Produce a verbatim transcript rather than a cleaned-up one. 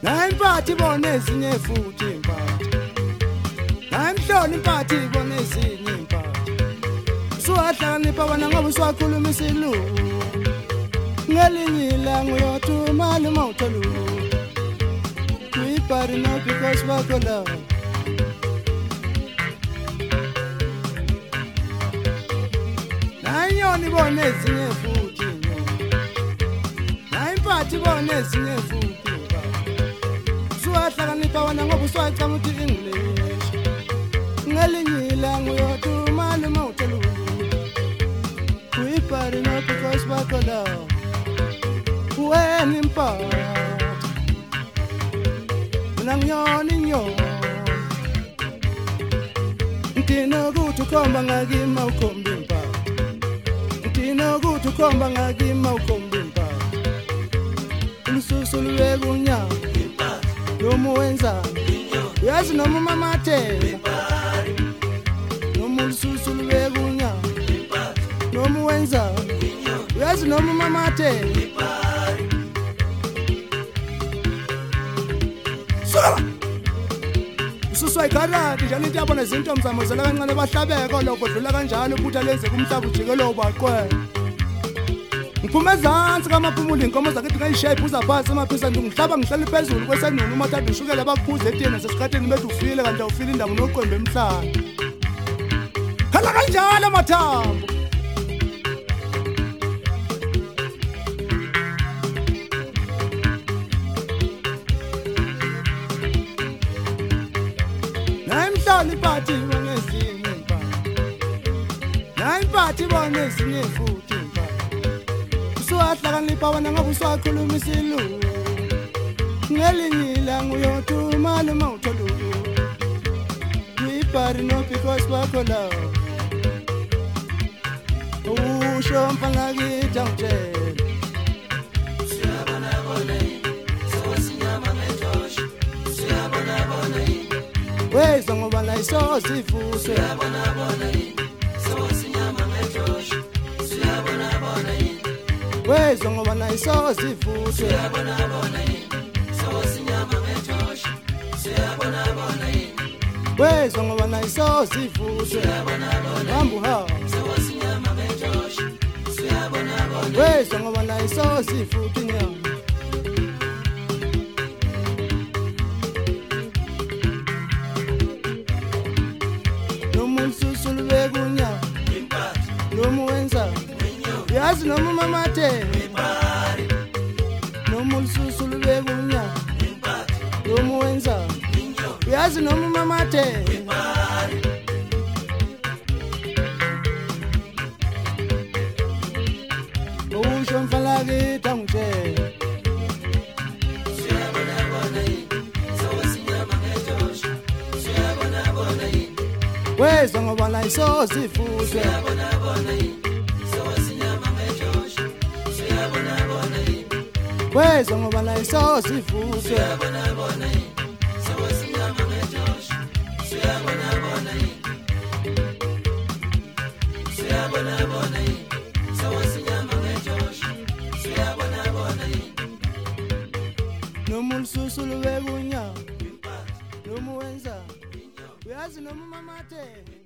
Nayimpathi bona ezinye futhi impathi Nayimhloni impathi bona ezinye impathi Suwahlakanipha wena ngoba usuwakhuluma isilungu Ngelinye ilanga uyothuma luma utholuka Kuyibhari no because bakho la Nayinyoni bona ezinye futhi Nayimpathi bona ezinye futhi Suwahlakanipha wena ngoba usuwacama uthi English Ngelinye ilanga uyothuma luma utholuka Kuyibhari no because bakho la When impact Nang yoni nyoni Ntino kuthi ukhomba ngakima ukhomba impact Ntino kuthi ukhomba ngakima ukhomba impact Ulususu lubeka unyaka Noma wenza Uyazi noma umamathela Noma ulususu lubeka unyaka Noma wenza Uyazi noma umamathela Ususwa ikarati njalo into yabona izinto mzamozela kancane bahlabeka lokho dlula kanjalo ubutha lenze kumhlaba ujikelo ubaqwe Ngiphume ezantsi kamaphumula inkomo zakithi ngayishape uza phansi emaphisa ngihlaba ngihlala phezulu kwesanunu umathatha ushukela bakuphuza etini sesikhatheni bethu ufile kanti awufile indaba noqembe emhlanje Khala kanjalo mathambo Nayimhloni impathi bona ezinye impathi Nayimpathi bona ezinye futhi impathi Usuwahlakanipha wena ngoba usuwakhuluma isilungu Ngelinye ilanga uyothuma luma utholuka Kuyibhari no because bakho la Usho mfana kithi angitshela Siyabona bona sewasinyama ngetosha Siyabona bona Weza ngoba la isosi ifuse Siyabona bona yini Sewasinyama ngetosha Siyabona bona yini Weza ngoba la isosi ifuse Siyabona bona yini Sewasinyama ngetosha Siyabona bona yini Weza ngoba la isosi ifuse Siyabona bona Hambu ha Sewasinyama ngetosha Siyabona bona Weza ngoba la isosi ifute nyama Noma wenza Uyazi noma umamathela Noma ulususu lubeka unyaka Noma wenza Uyazi noma umamathela Usho mfana kithi angitshela Siyabona bona yini Sewasinyama ngetosha Siyabona bona yini Weza ngoba la isosi ifuse Siyabona bona yini Sewasinyama ngetosha Siyabona bona yini Weza ngoba la isosi ifuse Siyabona bona yini Sewasinyama ngetosha Siyabona bona yini Siyabona bona yini Sewasinyama ngetosha Siyabona bona yini Noma ulususu lubeka unyaka Noma wenza Uyazi noma umamathela